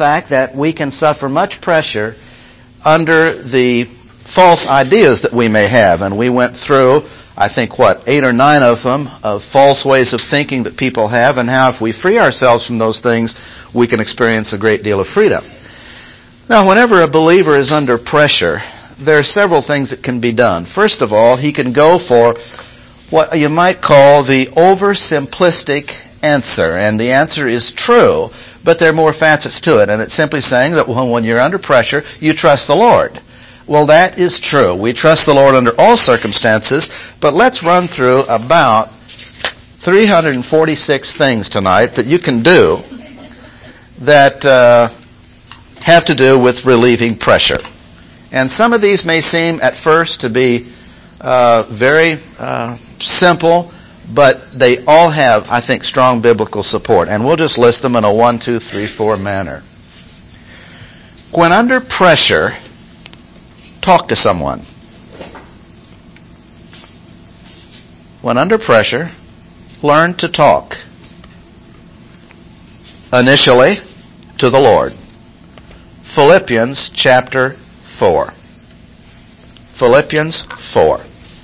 fact that we can suffer much pressure under the false ideas that we may have. And we went through, I think, 8 or 9 of them, of false ways of thinking that people have, and how if we free ourselves from those things, we can experience a great deal of freedom. Now, whenever a believer is under pressure, there are several things that can be done. First of all, he can go for what you might call the oversimplistic answer. And the answer is true, but there are more facets to it. And it's simply saying that when you're under pressure, you trust the Lord. Well, that is true. We trust the Lord under all circumstances, but let's run through about 346 things tonight that you can do that have to do with relieving pressure. And some of these may seem at first to be very simple, but they all have, I think, strong biblical support. And we'll just list them in a 1, 2, 3, 4 manner. When under pressure, talk to someone. When under pressure, learn to talk. Initially, to the Lord. Philippians chapter 4. Philippians 4.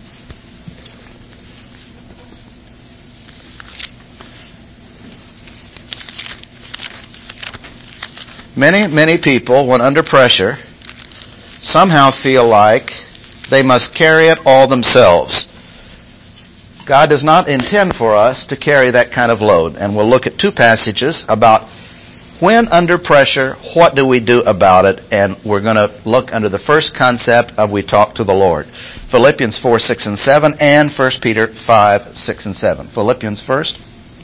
Many people, when under pressure, somehow feel like they must carry it all themselves. God does not intend for us to carry that kind of load. And we'll look at 2 passages about when under pressure, what do we do about it? And we're going to look under the first concept of we talk to the Lord. Philippians 4, 6, and 7, and 1 Peter 5, 6, and 7. Philippians first.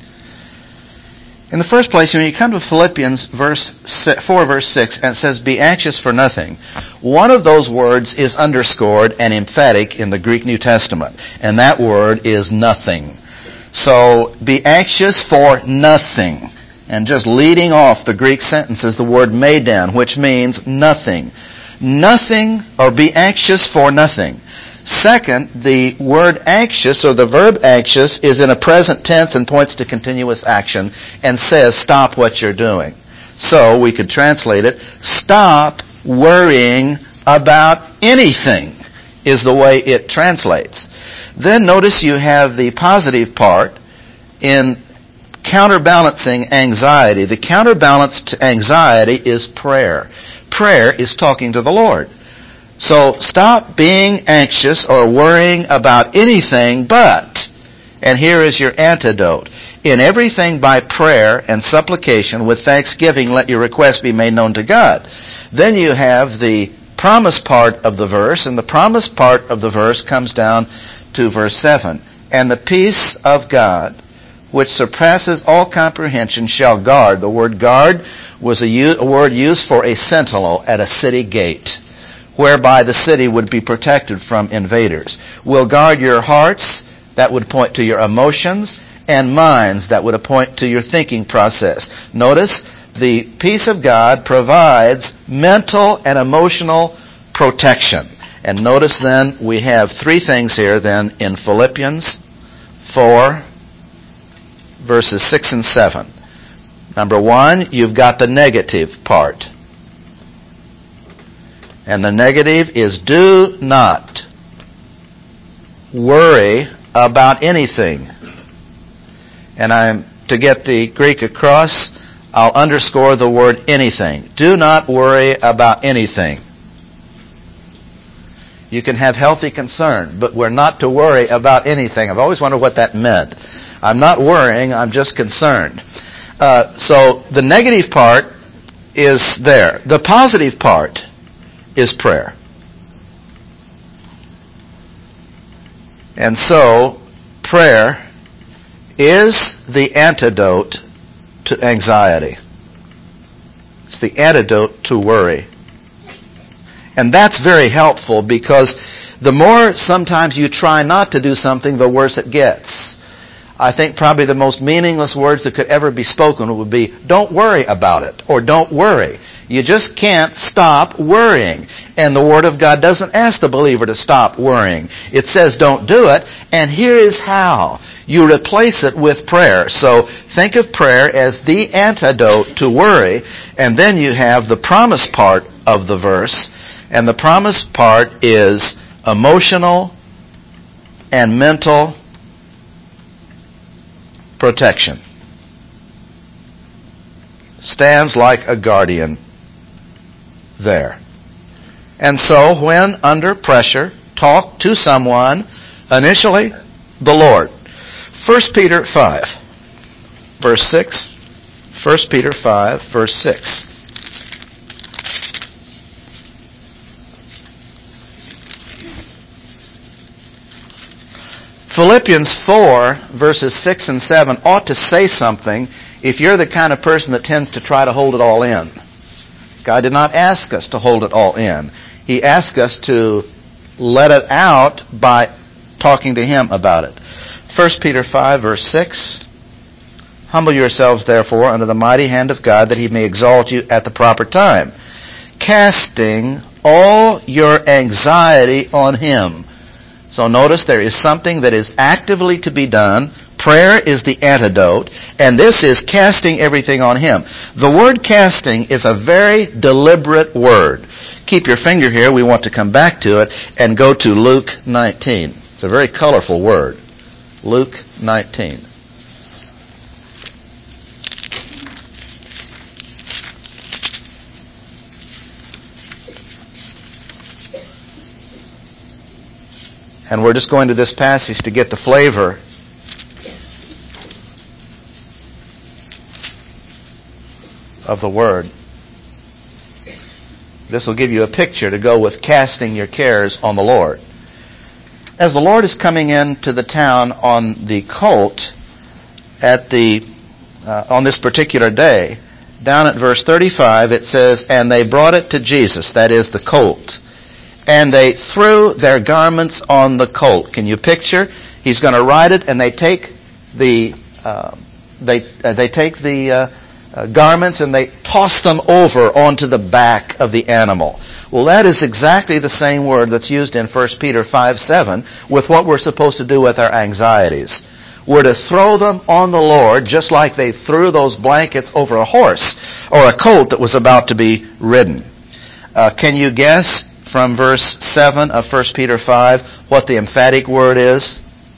In the first place, when you come to Philippians 4, verse 6, and it says, be anxious for nothing. One of those words is underscored and emphatic in the Greek New Testament, and that word is nothing. So, be anxious for nothing. And just leading off the Greek sentence is the word maidan, which means nothing. Nothing, or be anxious for nothing. Second, the word anxious, or the verb anxious, is in a present tense and points to continuous action and says stop what you're doing. So we could translate it, stop worrying about anything, is the way it translates. Then notice you have the positive part in counterbalancing anxiety. The counterbalance to anxiety is prayer. Prayer is talking to the Lord. So stop being anxious or worrying about anything but, and here is your antidote, in everything by prayer and supplication with thanksgiving let your requests be made known to God. Then you have the promise part of the verse, and the promise part of the verse comes down to verse 7. And the peace of God, which surpasses all comprehension, shall guard. The word guard was a word used for a sentinel at a city gate, whereby the city would be protected from invaders. Will guard your hearts, that would point to your emotions, and minds, that would point to your thinking process. Notice, the peace of God provides mental and emotional protection. And notice then, we have 3 things here then in Philippians 4, verses 6 and 7. Number 1, you've got the negative part. And the negative is do not worry about anything. And to get the Greek across, I'll underscore the word anything. Do not worry about anything. You can have healthy concern, but we're not to worry about anything. I've always wondered what that meant. I'm not worrying, I'm just concerned. So the negative part is there. The positive part is prayer. And so, prayer is the antidote to anxiety. It's the antidote to worry. And that's very helpful because the more sometimes you try not to do something, the worse it gets. I think probably the most meaningless words that could ever be spoken would be, don't worry about it, or don't worry. You just can't stop worrying. And the Word of God doesn't ask the believer to stop worrying. It says don't do it, and here is how. You replace it with prayer. So think of prayer as the antidote to worry, and then you have the promise part of the verse, and the promise part is emotional and mental protection. Stands like a guardian there. And so when under pressure, talk to someone, initially the Lord. 1 Peter 5, verse 6. 1 Peter 5, verse 6. Philippians 4, verses 6 and 7 ought to say something if you're the kind of person that tends to try to hold it all in. God did not ask us to hold it all in. He asked us to let it out by talking to Him about it. 1 Peter 5, verse 6. Humble yourselves, therefore, under the mighty hand of God, that He may exalt you at the proper time, casting all your anxiety on Him. So notice there is something that is actively to be done. Prayer is the antidote, and this is casting everything on Him. The word casting is a very deliberate word. Keep your finger here. We want to come back to it and go to Luke 19. It's a very colorful word. Luke 19. And we're just going to this passage to get the flavor of the word. This will give you a picture to go with casting your cares on the Lord. As the Lord is coming into the town on the colt at on this particular day, down at verse 35 it says, "And they brought it to Jesus," that is the colt, "and they threw their garments on the colt." Can you picture? He's going to ride it, and they take the garments and they toss them over onto the back of the animal. Well, that is exactly the same word that's used in 1 Peter 5:7 with what we're supposed to do with our anxieties. We're to throw them on the Lord just like they threw those blankets over a horse or a colt that was about to be ridden. Can you guess from verse 7 of 1 Peter 5 what the emphatic word is?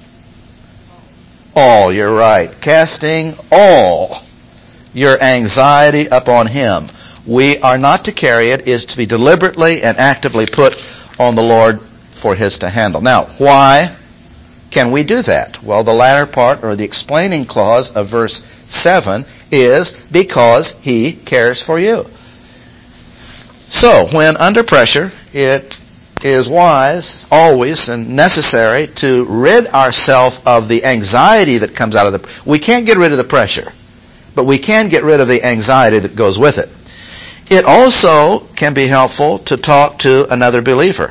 All. You're right. Casting all your anxiety upon Him. We are not to carry it, is to be deliberately and actively put on the Lord for His to handle. Now, why can we do that? Well, the latter part, or the explaining clause of verse 7 is because He cares for you. So, when under pressure, it is wise, always, and necessary to rid ourselves of the anxiety that comes out of the... We can't get rid of the pressure, but we can get rid of the anxiety that goes with it. It also can be helpful to talk to another believer.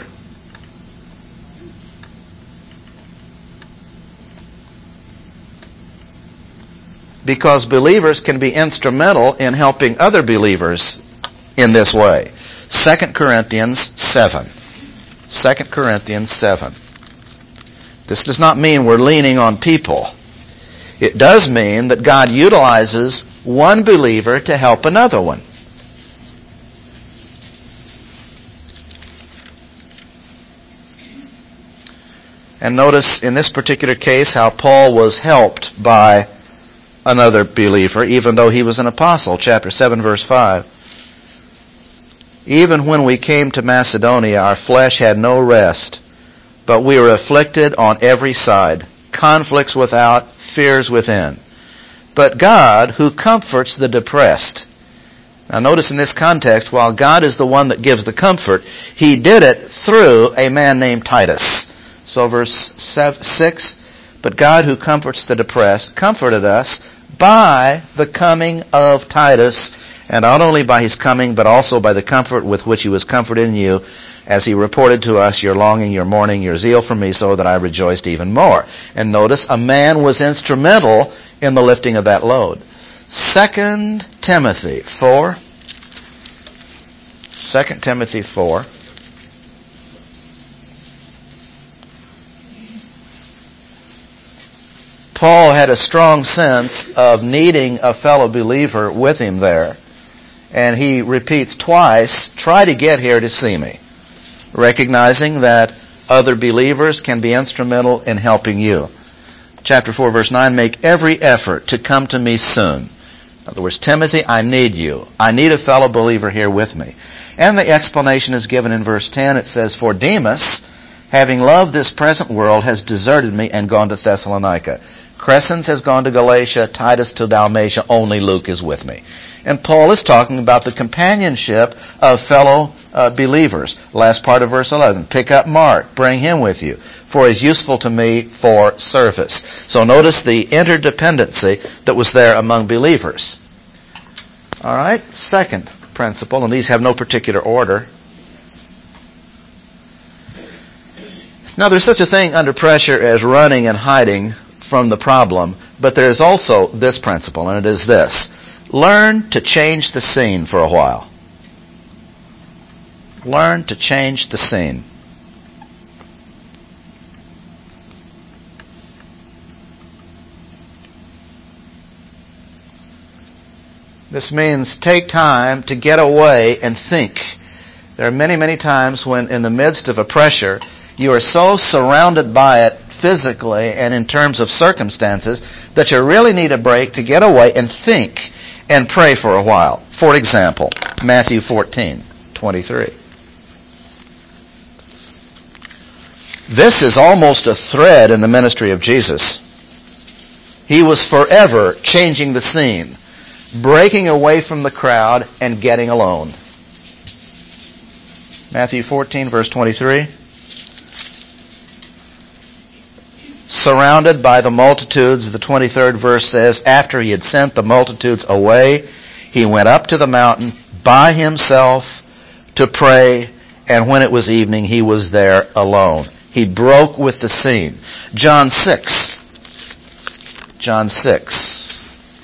Because believers can be instrumental in helping other believers in this way. 2 Corinthians 7. 2 Corinthians 7. This does not mean we're leaning on people. It does mean that God utilizes one believer to help another one. And notice in this particular case how Paul was helped by another believer, even though he was an apostle. Chapter 7, verse 5. "Even when we came to Macedonia, our flesh had no rest, but we were afflicted on every side, conflicts without, fears within. But God, who comforts the depressed." Now notice in this context, while God is the one that gives the comfort, He did it through a man named Titus. So verse 6, "But God, who comforts the depressed, comforted us by the coming of Titus, and not only by his coming, but also by the comfort with which he was comforted in you, as he reported to us your longing, your mourning, your zeal for me, so that I rejoiced even more." And notice, a man was instrumental in the lifting of that load. 2 Timothy 4. 2 Timothy 4. Paul had a strong sense of needing a fellow believer with him there. And he repeats twice, try to get here to see me, recognizing that other believers can be instrumental in helping you. Chapter 4, verse 9, make every effort to come to me soon. In other words, Timothy, I need you. I need a fellow believer here with me. And the explanation is given in verse 10. It says, for Demas, having loved this present world, has deserted me and gone to Thessalonica. Crescens has gone to Galatia, Titus to Dalmatia, only Luke is with me. And Paul is talking about the companionship of fellow believers. Last part of verse 11. Pick up Mark, bring him with you, for he is useful to me for service. So notice the interdependency that was there among believers. All right, second principle, and these have no particular order. Now, there's such a thing under pressure as running and hiding from the problem, but there is also this principle, and it is this. Learn to change the scene for a while. Learn to change the scene. This means take time to get away and think. There are many, many times when in the midst of a pressure, you are so surrounded by it physically and in terms of circumstances that you really need a break to get away and think and pray for a while. For example, Matthew 14:23. This is almost a thread in the ministry of Jesus. He was forever changing the scene, breaking away from the crowd and getting alone. Matthew 14, verse 23. Surrounded by the multitudes, the 23rd verse says, after he had sent the multitudes away, he went up to the mountain by himself to pray, and when it was evening, he was there alone. He broke with the scene. John 6. John 6.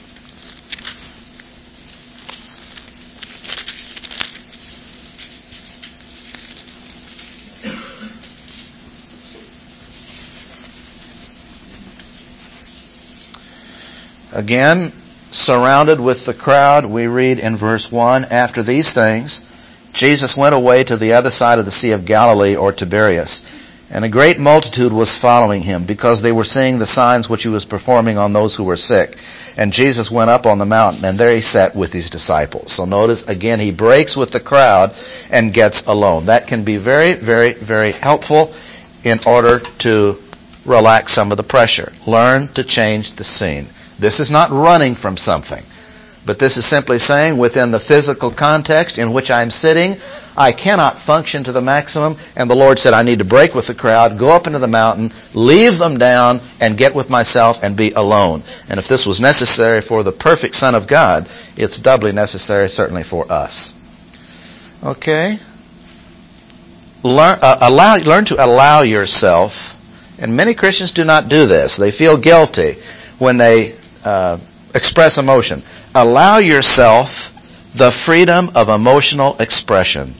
Again, surrounded with the crowd, we read in verse 1, after these things, Jesus went away to the other side of the Sea of Galilee, or Tiberias, and a great multitude was following him, because they were seeing the signs which he was performing on those who were sick. And Jesus went up on the mountain, and there he sat with his disciples. So notice, again, he breaks with the crowd and gets alone. That can be very, very, very helpful in order to relax some of the pressure. Learn to change the scene. This is not running from something, but this is simply saying within the physical context in which I'm sitting, I cannot function to the maximum, and the Lord said I need to break with the crowd, go up into the mountain, leave them down, and get with myself and be alone. And if this was necessary for the perfect Son of God, it's doubly necessary certainly for us. Okay? Learn to allow yourself, and many Christians do not do this. They feel guilty when they express emotion. Allow yourself the freedom of emotional expression.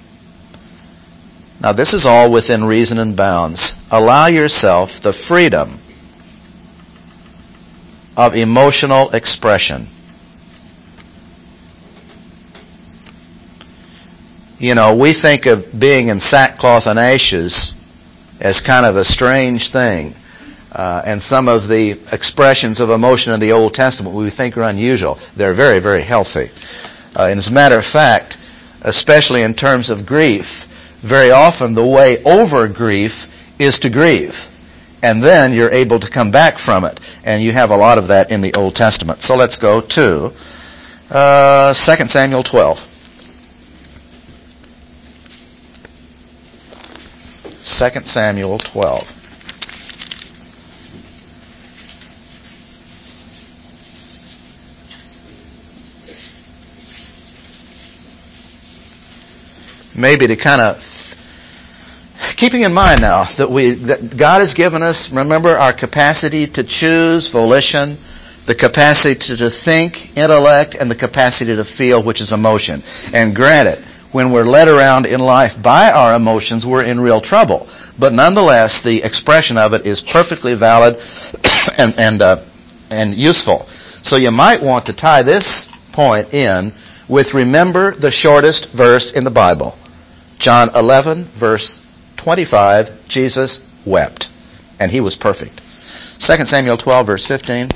Now, this is all within reason and bounds. Allow yourself the freedom of emotional expression. You know, we think of being in sackcloth and ashes as kind of a strange thing. And some of the expressions of emotion in the Old Testament we think are unusual. They're very, very healthy. And as a matter of fact, especially in terms of grief, very often the way over grief is to grieve. And then you're able to come back from it. And you have a lot of that in the Old Testament. So let's go to 2 Samuel 12. 2 Samuel 12. Maybe to kind of, keeping in mind now that God has given us, remember, our capacity to choose, volition, the capacity to think, intellect, and the capacity to feel, which is emotion. And granted, when we're led around in life by our emotions, we're in real trouble. But nonetheless, the expression of it is perfectly valid and useful. So you might want to tie this point in with remember the shortest verse in the Bible. John 11, verse 25, Jesus wept, and he was perfect. 2 Samuel 12, verse 15.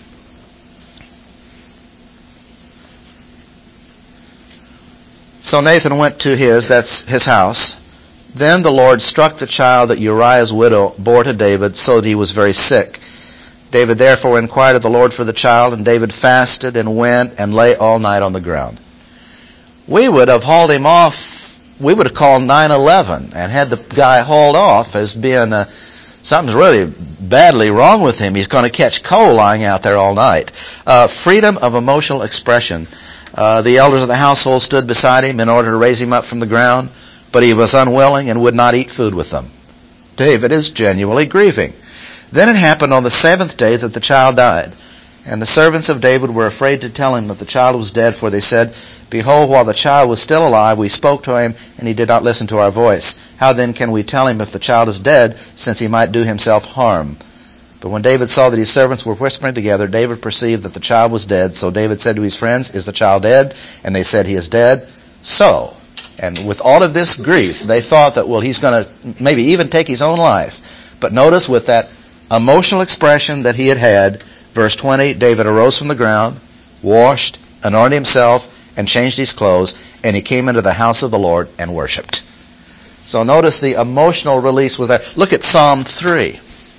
So Nathan went to that's his house. Then the Lord struck the child that Uriah's widow bore to David, so that he was very sick. David therefore inquired of the Lord for the child, and David fasted and went and lay all night on the ground. We would have hauled him off. We would have called 911 and had the guy hauled off as being something's really badly wrong with him. He's going to catch cold lying out there all night. Freedom of emotional expression. The elders of the household stood beside him in order to raise him up from the ground, but he was unwilling and would not eat food with them. David is genuinely grieving. Then it happened on the 7th day that the child died. And the servants of David were afraid to tell him that the child was dead, for they said, Behold, while the child was still alive, we spoke to him, and he did not listen to our voice. How then can we tell him if the child is dead, since he might do himself harm? But when David saw that his servants were whispering together, David perceived that the child was dead. So David said to his friends, Is the child dead? And they said, He is dead. So, and with all of this grief, they thought that, well, he's going to maybe even take his own life. But notice with that emotional expression that he had, verse 20, David arose from the ground, washed, anointed himself, and changed his clothes, and he came into the house of the Lord and worshipped. So notice the emotional release was there. Look at Psalm 3.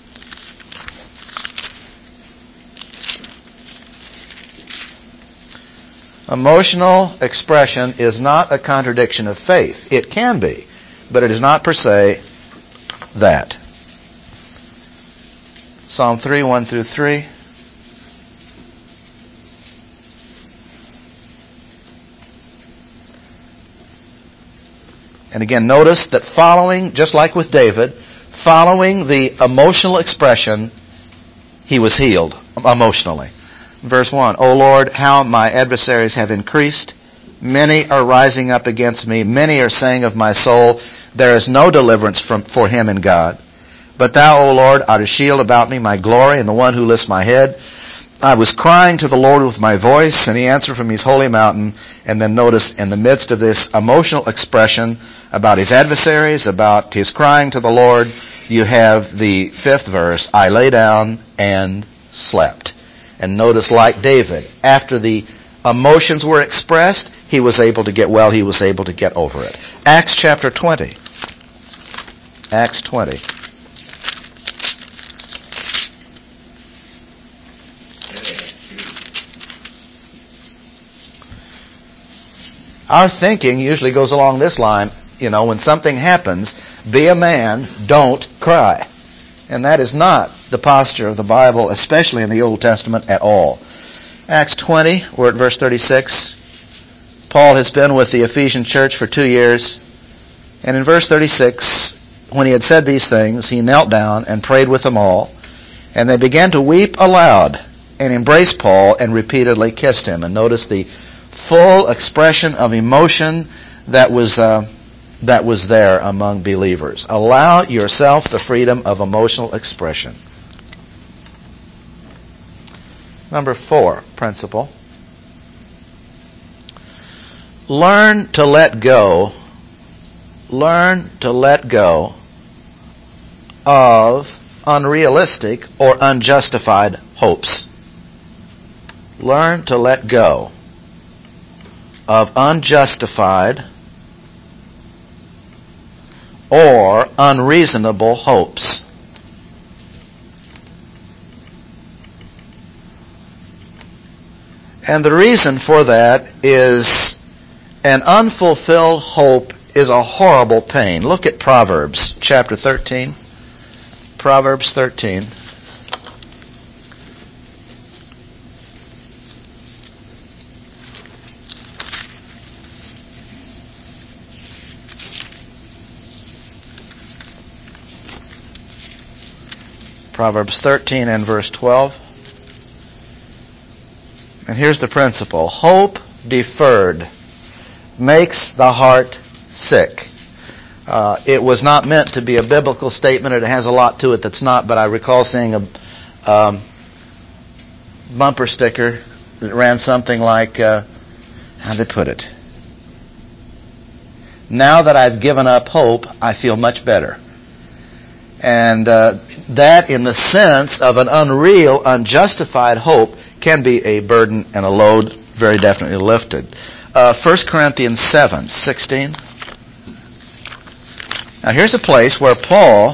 Emotional expression is not a contradiction of faith. It can be, but it is not per se that. Psalm 3, 1 through 3. And again, notice that following, just like with David, following the emotional expression, he was healed emotionally. Verse 1, O Lord, how my adversaries have increased. Many are rising up against me. Many are saying of my soul, there is no deliverance for him in God. But thou, O Lord, art a shield about me, my glory, and the one who lifts my head. I was crying to the Lord with my voice, and he answered from his holy mountain. And then notice, in the midst of this emotional expression about his adversaries, about his crying to the Lord, you have the 5th verse, I lay down and slept. And notice, like David, after the emotions were expressed, he was able to get well, he was able to get over it. Acts chapter 20. Acts 20. Our thinking usually goes along this line, when something happens, be a man, don't cry. And that is not the posture of the Bible, especially in the Old Testament, at all. Acts 20, we're at verse 36. Paul has been with the Ephesian church for 2 years. And in verse 36, when he had said these things, he knelt down and prayed with them all. And they began to weep aloud and embraced Paul and repeatedly kissed him. And notice the full expression of emotion that was there among believers. Allow yourself the freedom of emotional expression. Number 4 principle. Learn to let go. Learn to let go of unrealistic or unjustified hopes. Learn to let go of unjustified or unreasonable hopes. And the reason for that is an unfulfilled hope is a horrible pain. Look at Proverbs chapter 13. Proverbs 13. Proverbs 13 and verse 12. And here's the principle. Hope deferred makes the heart sick. It was not meant to be a biblical statement. It has a lot to it that's not, but I recall seeing a bumper sticker that ran something like, how'd they put it? Now that I've given up hope, I feel much better. And that, in the sense of an unreal, unjustified hope, can be a burden and a load very definitely lifted. 1 Corinthians 7:16. Now here's a place where Paul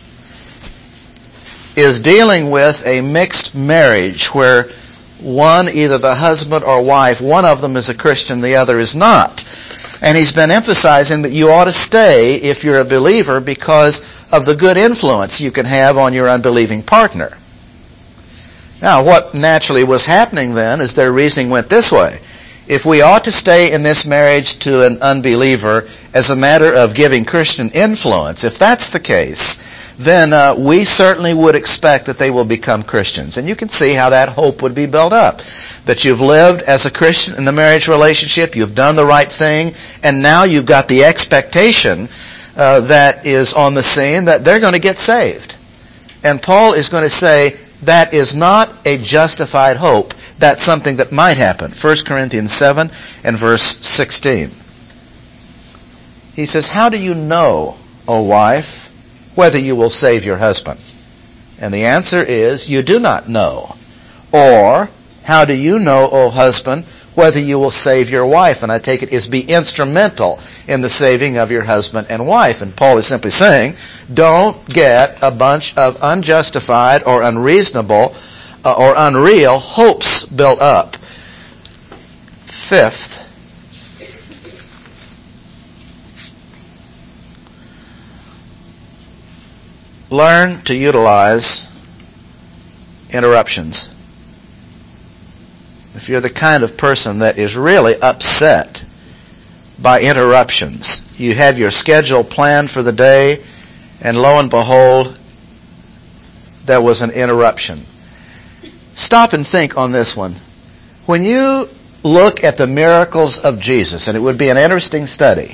is dealing with a mixed marriage where one, either the husband or wife, one of them is a Christian, the other is not. And he's been emphasizing that you ought to stay if you're a believer because of the good influence you can have on your unbelieving partner. Now, what naturally was happening then is their reasoning went this way. If we ought to stay in this marriage to an unbeliever as a matter of giving Christian influence, if that's the case, then we certainly would expect that they will become Christians. And you can see how that hope would be built up. That you've lived as a Christian in the marriage relationship, you've done the right thing, and now you've got the expectation that is on the scene that they're going to get saved. And Paul is going to say, that is not a justified hope. That's something that might happen. 1 Corinthians 7 and verse 16. He says, how do you know, O wife, whether you will save your husband? And the answer is, you do not know. Or, how do you know, O husband, whether you will save your wife? And I take it is be instrumental in the saving of your husband and wife. And Paul is simply saying, don't get a bunch of unjustified or unreasonable or unreal hopes built up. Fifth, learn to utilize interruptions. If you're the kind of person that is really upset by interruptions, you have your schedule planned for the day, and lo and behold, there was an interruption. Stop and think on this one. When you look at the miracles of Jesus, and it would be an interesting study,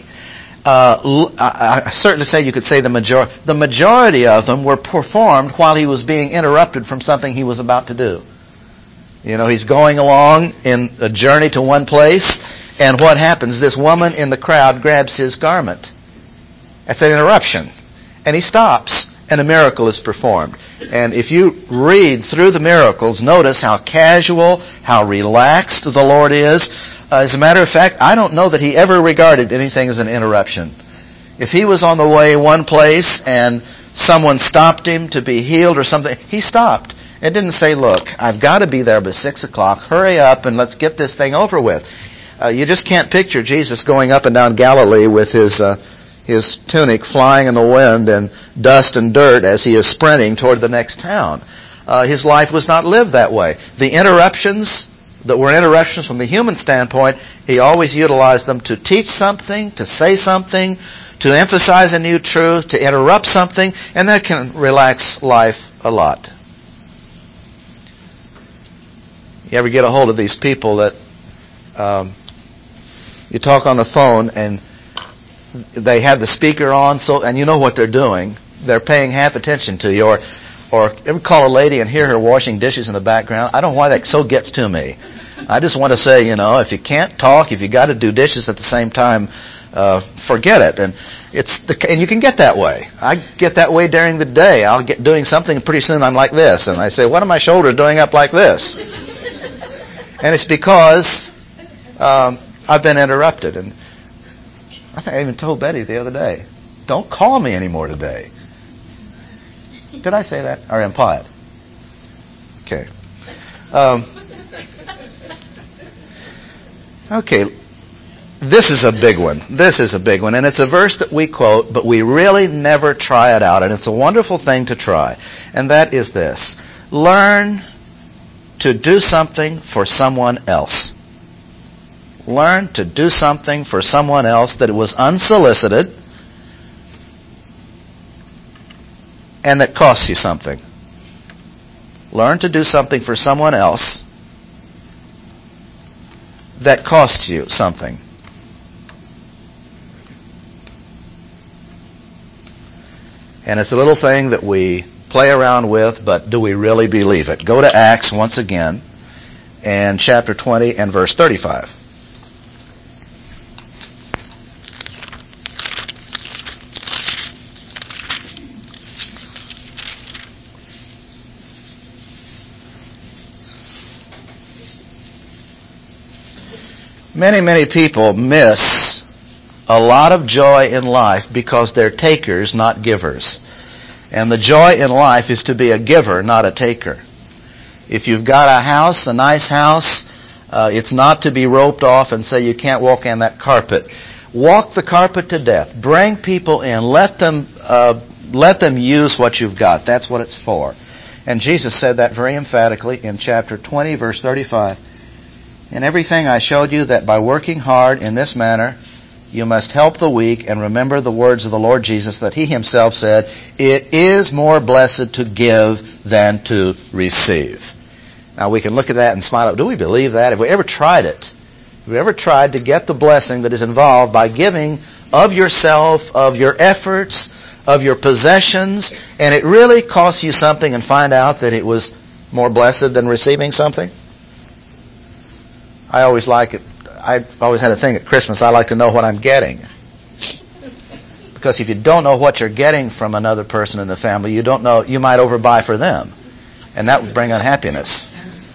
I certainly say you could say the majority of them were performed while he was being interrupted from something he was about to do. You know, he's going along in a journey to one place, and what happens? This woman in the crowd grabs his garment. That's an interruption. And he stops, and a miracle is performed. And if you read through the miracles, notice how casual, how relaxed the Lord is. As a matter of fact, I don't know that he ever regarded anything as an interruption. If he was on the way one place and someone stopped him to be healed or something, he stopped. It didn't say, look, I've got to be there by 6 o'clock. Hurry up and let's get this thing over with. You just can't picture Jesus going up and down Galilee with his tunic flying in the wind and dust and dirt as he is sprinting toward the next town. His life was not lived that way. The interruptions that were interruptions from the human standpoint, he always utilized them to teach something, to say something, to emphasize a new truth, to interrupt something, and that can relax life a lot. You ever get a hold of these people that you talk on the phone and they have the speaker on, and you know what they're doing. They're paying half attention to you. Or ever call a lady and hear her washing dishes in the background? I don't know why that so gets to me. I just want to say, if you can't talk, if you got to do dishes at the same time, forget it. And you can get that way. I get that way during the day. I'll get doing something, and pretty soon I'm like this, and I say, "What are my shoulders doing up like this?" And it's because I've been interrupted. And I think I even told Betty the other day, "Don't call me anymore today." Did I say that or imply it? Okay. Okay. This is a big one. This is a big one. And it's a verse that we quote, but we really never try it out. And it's a wonderful thing to try. And that is this. Learn to do something for someone else. Learn to do something for someone else that was unsolicited and that costs you something. Learn to do something for someone else that costs you something. And it's a little thing that we play around with, but do we really believe it? Go to Acts once again, and chapter 20 and verse 35. Many people miss a lot of joy in life because they're takers, not givers. And the joy in life is to be a giver, not a taker. If you've got a house, a nice house, it's not to be roped off and say you can't walk on that carpet. Walk the carpet to death. Bring people in. Let them use what you've got. That's what it's for. And Jesus said that very emphatically in chapter 20, verse 35. In everything I showed you that by working hard in this manner, you must help the weak and remember the words of the Lord Jesus that He Himself said, it is more blessed to give than to receive. Now we can look at that and smile. Do we believe that? Have we ever tried it? Have we ever tried to get the blessing that is involved by giving of yourself, of your efforts, of your possessions, and it really costs you something and find out that it was more blessed than receiving something? I always like it. I've always had a thing at Christmas. I like to know what I'm getting. Because if you don't know what you're getting from another person in the family, you don't know, you might overbuy for them. And that would bring unhappiness.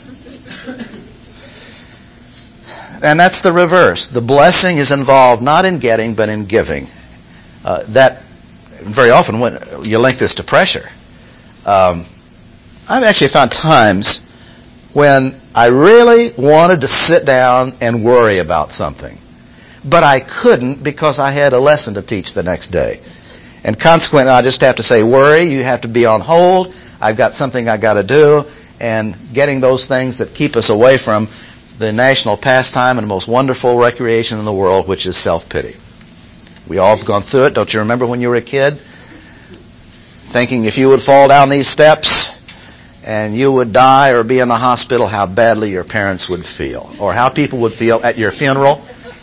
And that's the reverse. The blessing is involved not in getting, but in giving. That very often when you link this to pressure. I've actually found times when I really wanted to sit down and worry about something. But I couldn't because I had a lesson to teach the next day. And consequently, I just have to say, worry, you have to be on hold. I've got something I've got to do. And getting those things that keep us away from the national pastime and the most wonderful recreation in the world, which is self-pity. We all have gone through it. Don't you remember when you were a kid? Thinking if you would fall down these steps and you would die or be in the hospital, how badly your parents would feel. Or how people would feel at your funeral.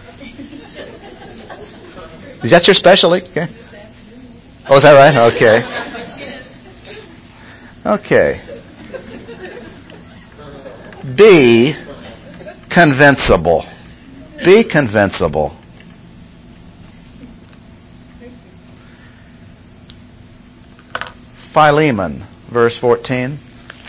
Is that your specialty? Okay. Oh, is that right? Okay. Okay. Be convincible. Be convincible. Philemon, verse 14.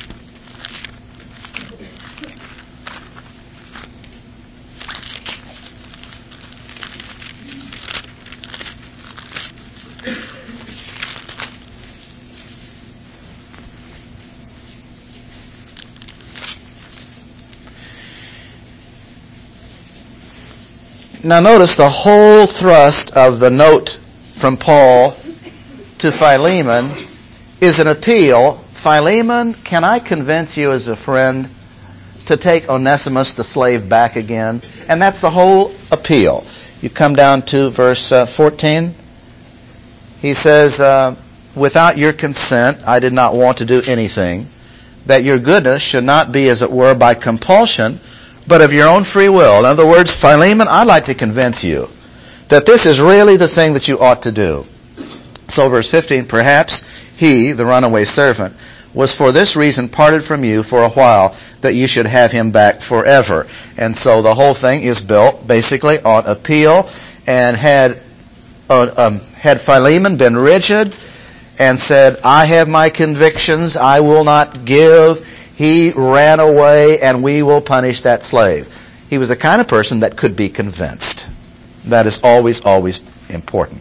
Now notice the whole thrust of the note from Paul to Philemon is an appeal. Philemon, can I convince you as a friend to take Onesimus the slave back again? And that's the whole appeal. You come down to verse 14. He says, without your consent, I did not want to do anything, that your goodness should not be, as it were, by compulsion, but of your own free will. In other words, Philemon, I'd like to convince you that this is really the thing that you ought to do. So verse 15, perhaps he, the runaway servant, was for this reason parted from you for a while, that you should have him back forever. And so the whole thing is built basically on appeal. And had Philemon been rigid and said, I have my convictions, I will not give, he ran away and we will punish that slave. He was the kind of person that could be convinced. That is always, always important.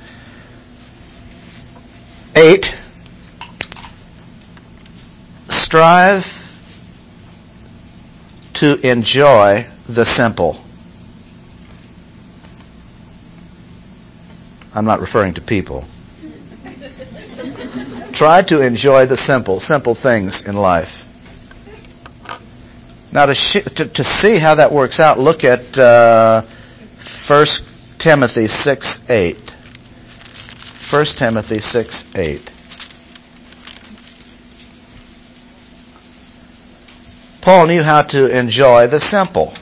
8, strive to enjoy the simple. I'm not referring to people. Try to enjoy the simple things in life. Now to see how that works out, look at 1 Timothy 6:8. 1 Timothy 6:8. Paul knew how to enjoy the simple.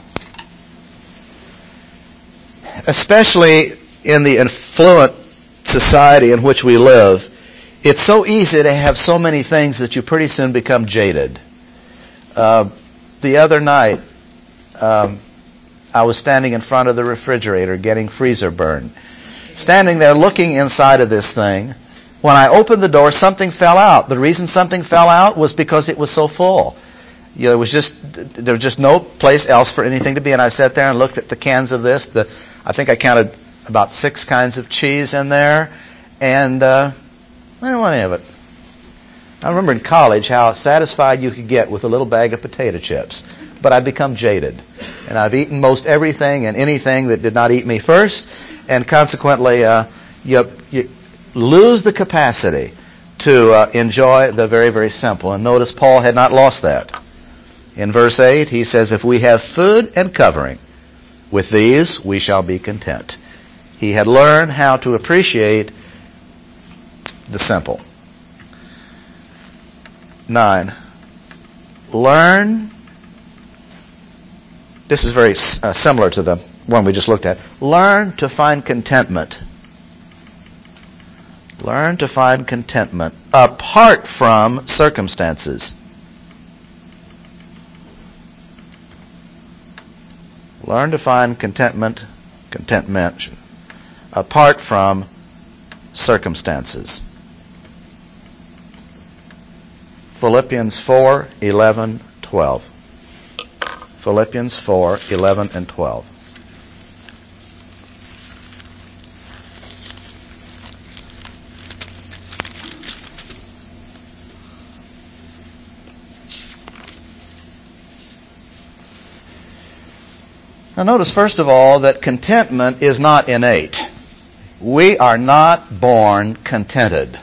Especially in the affluent society in which we live, It's so easy to have so many things that you pretty soon become jaded. The other night, I was standing in front of the refrigerator getting freezer burn. Standing there looking inside of this thing. When I opened the door, something fell out. The reason something fell out was because it was so full. There was just no place else for anything to be. And I sat there and looked at the cans of this. I think I counted about 6 kinds of cheese in there. And I didn't want any of it. I remember in college how satisfied you could get with a little bag of potato chips. But I've become jaded. And I've eaten most everything and anything that did not eat me first. And consequently, you lose the capacity to enjoy the very, very simple. And notice Paul had not lost that. In verse 8, he says, if we have food and covering, with these we shall be content. He had learned how to appreciate the simple. 9. Learn. This is very similar to the one we just looked at. Learn to find contentment. Learn to find contentment apart from circumstances. Learn to find contentment apart from circumstances. Philippians 4:11-12. Philippians 4:11 and 12. Now notice first of all that contentment is not innate. We are not born contented.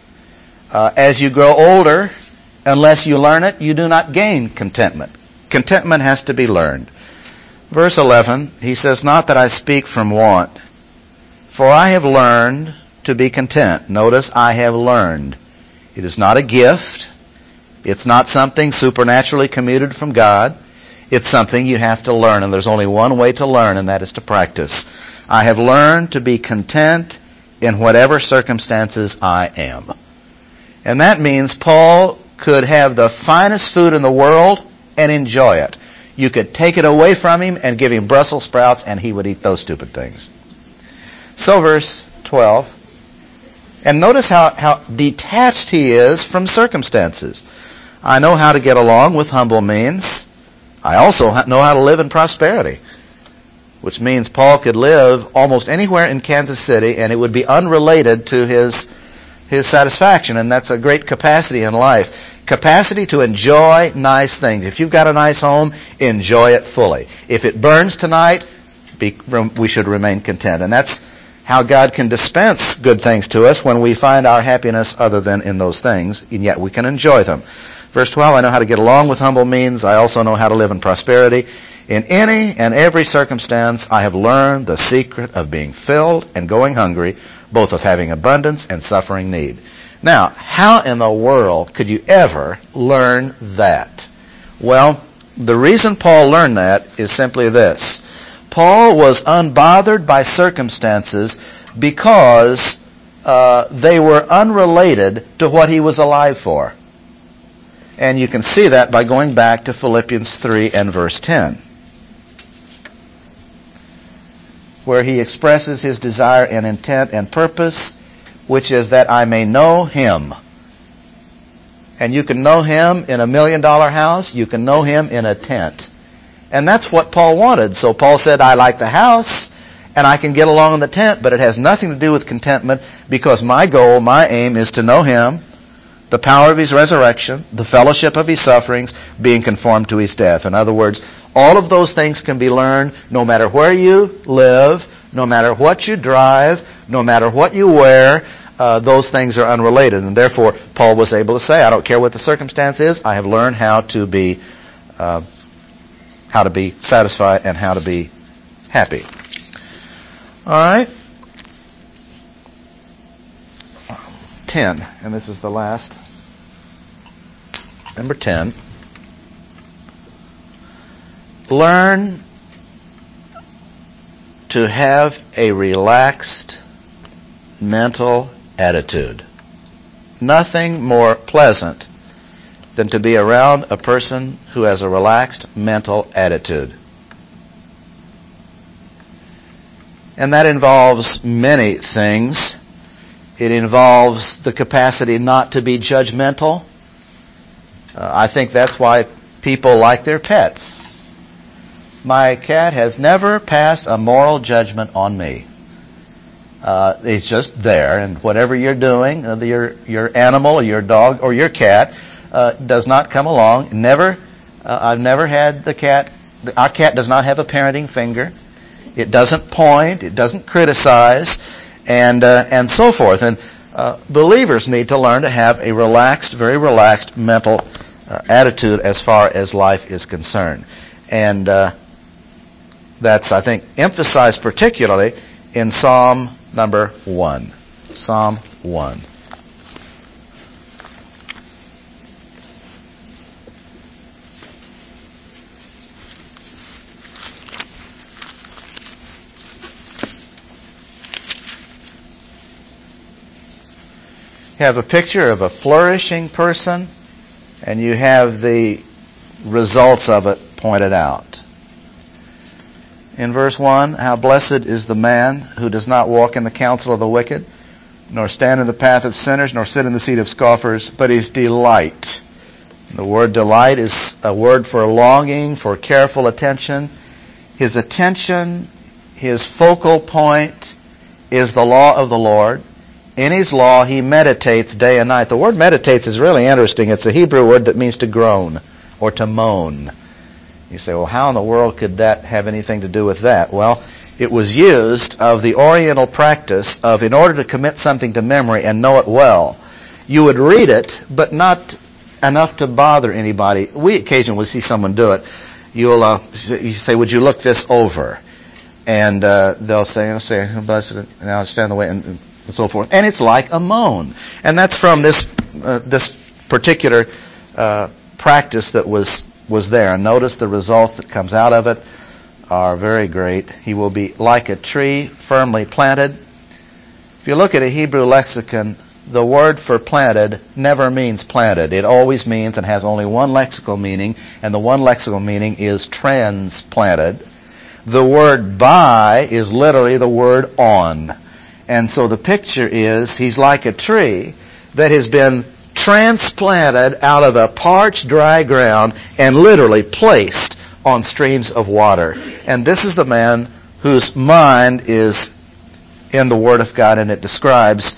As you grow older, unless you learn it, you do not gain contentment. Contentment has to be learned. Verse 11, he says, not that I speak from want, for I have learned to be content. Notice, I have learned. It is not a gift. It's not something supernaturally commuted from God. It's something you have to learn, and there's only one way to learn, and that is to practice. I have learned to be content in whatever circumstances I am. And that means Paul could have the finest food in the world and enjoy it. You could take it away from him and give him Brussels sprouts, and he would eat those stupid things. So verse 12. And notice how detached he is from circumstances. I know how to get along with humble means. I also know how to live in prosperity, which means Paul could live almost anywhere in Kansas City and it would be unrelated to his satisfaction, and that's a great capacity in life. Capacity to enjoy nice things. If you've got a nice home, enjoy it fully. If it burns tonight, we should remain content. And that's how God can dispense good things to us when we find our happiness other than in those things, and yet we can enjoy them. Verse 12, I know how to get along with humble means. I also know how to live in prosperity. In any and every circumstance, I have learned the secret of being filled and going hungry, both of having abundance and suffering need. Now, how in the world could you ever learn that? Well, the reason Paul learned that is simply this. Paul was unbothered by circumstances because they were unrelated to what he was alive for. And you can see that by going back to Philippians 3 and verse 10, where he expresses his desire and intent and purpose, which is that I may know him. And you can know him in $1 million house. You can know him in a tent. And that's what Paul wanted. So Paul said, I like the house, and I can get along in the tent, but it has nothing to do with contentment, because my goal, my aim is to know him, the power of his resurrection, the fellowship of his sufferings, being conformed to his death. In other words, all of those things can be learned no matter where you live, no matter what you drive, no matter what you wear. Those things are unrelated. And therefore, Paul was able to say, I don't care what the circumstance is, I have learned how to be satisfied and how to be happy. All right? 10, and this is the last. Number 10. Learn to have a relaxed mental attitude. nothing more pleasant than to be around a person who has a relaxed mental attitude. And that involves many things. It involves the capacity not to be judgmental. I think that's why people like their pets. My cat has never passed a moral judgment on me. It's just there, and whatever you're doing, your animal or your dog or your cat does not come along. I've never had the cat. Our cat does not have a parenting finger. It doesn't point. It doesn't criticize, and so forth. And believers need to learn to have a relaxed, very relaxed mental attitude as far as life is concerned, and that's, I think, emphasized particularly in Psalm number 1. Psalm 1. You have a picture of a flourishing person, and you have the results of it pointed out. In verse 1, how blessed is the man who does not walk in the counsel of the wicked, nor stand in the path of sinners, nor sit in the seat of scoffers, but his delight. The word delight is a word for longing, for careful attention. His attention, his focal point is the law of the Lord. In his law, he meditates day and night. The word meditates is really interesting. It's a Hebrew word that means to groan or to moan. You say, well, how in the world could that have anything to do with that? Well, it was used of the Oriental practice of, in order to commit something to memory and know it well, you would read it, but not enough to bother anybody. We occasionally see someone do it. You say, would you look this over? And they'll say, blessed, and I'll stand the way, and so forth. And it's like a moan. And that's from this particular practice that was there. And notice the results that comes out of it are very great. He will be like a tree firmly planted. If you look at a Hebrew lexicon, the word for planted never means planted. It always means and has only one lexical meaning, and the one lexical meaning is transplanted. The word by is literally the word on. And so the picture is he's like a tree that has been transplanted out of a parched, dry ground and literally placed on streams of water. And this is the man whose mind is in the Word of God, and it describes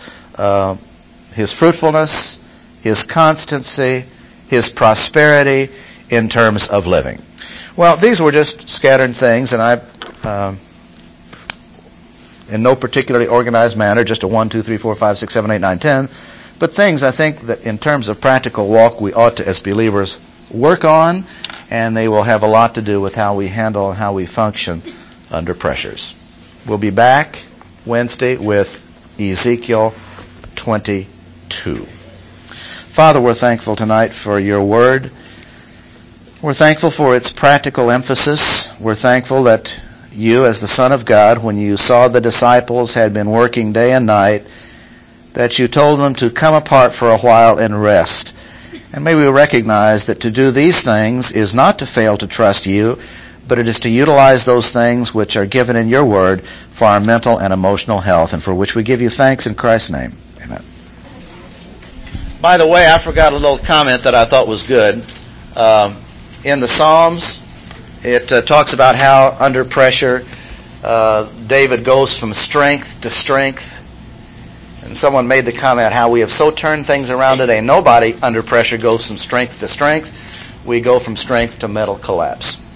his fruitfulness, his constancy, his prosperity in terms of living. Well, these were just scattered things, and I in no particularly organized manner, just a 1, 2, 3, 4, 5, 6, 7, 8, 9, 10, but things I think that in terms of practical walk we ought to, as believers, work on, and they will have a lot to do with how we handle and how we function under pressures. We'll be back Wednesday with Ezekiel 22. Father, we're thankful tonight for your word. We're thankful for its practical emphasis. We're thankful that you, as the Son of God, when you saw the disciples had been working day and night, that you told them to come apart for a while and rest. And may we recognize that to do these things is not to fail to trust you, but it is to utilize those things which are given in your word for our mental and emotional health, and for which we give you thanks in Christ's name. Amen. By the way, I forgot a little comment that I thought was good. In the Psalms, it talks about how under pressure David goes from strength to strength. And someone made the comment how we have so turned things around today. Nobody under pressure goes from strength to strength. We go from strength to mental collapse.